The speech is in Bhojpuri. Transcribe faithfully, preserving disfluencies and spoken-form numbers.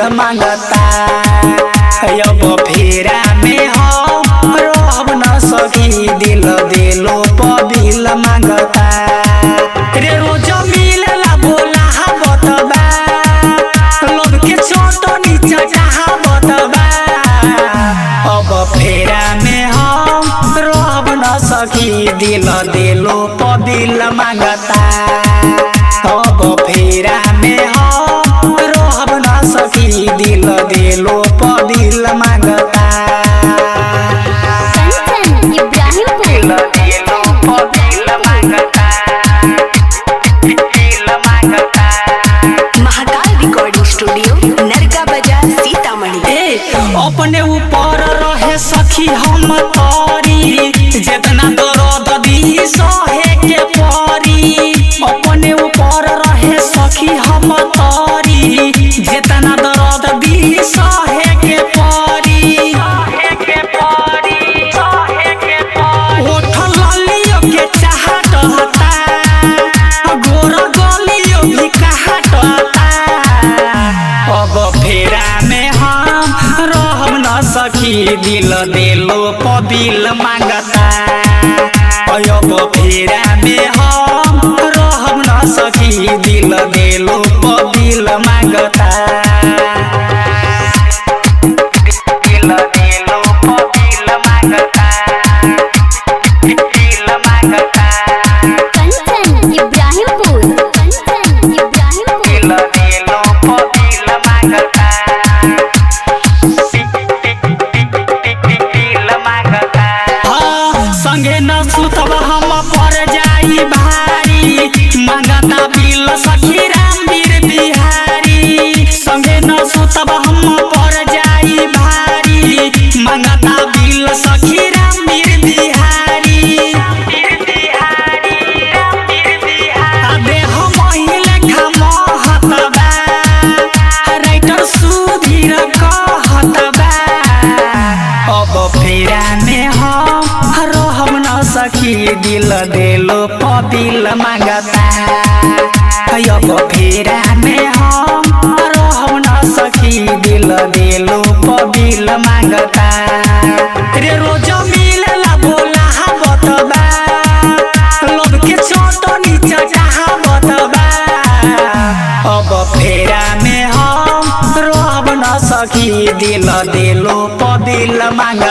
दिल मांगता अब फेरा में हम रहब न सकी दिल दिलो पबिल मांगता रे रोज मिलला बोला बतबा लब के छोट नीचा चाहा बतबा अब फेरा में हम रहब न सकी दिल दिलो पबिल मांगता अब फेरा में हम रहब न सकी दिल दिलो पबिल मांगता अपने ऊपर रहे सखी हम तोरी जितना दर्द दी सहे के परी अपने ऊपर रहे सखी हम तोरी जितना दर्द दी सहे के परी सहे के परी सहे के परी ओठ ललियो के चाहत हता गोर गलियो भी कहत हता अब फेरा में हम रहब न सखी दिल दिलो पबिल मांगता अब फेरा में हम रहब न सखी दिल दिलो पबिल मांगता दिल दिलो पबिल मांगता दिल मांगता कंचन इब्राहिमपुर कंचन इब्राहिमपुर दिल दिलो पबिल मांगता संगे न सुतब हम पर जाई भारी मांगता बिल सखी रामवीर बिहारी संगे न सुतब हम पर जाई भारी मांगता बिल सखी रामवीर बिहारी अबे हम अहिले खमहतबा राइटर सुधीर कहतबा अब फेरा में हम रहब न सखी दिल दिलो पबिल मांगता अब फेरा में हम रहब न सखी दिल दिलो पबिल मांगता रे रोज मिलला बोला बतबा लब के छोट नीचा चाहा बतबा अब फेरा में हम रहब न सखी दिल दिलो पबिल मांगता।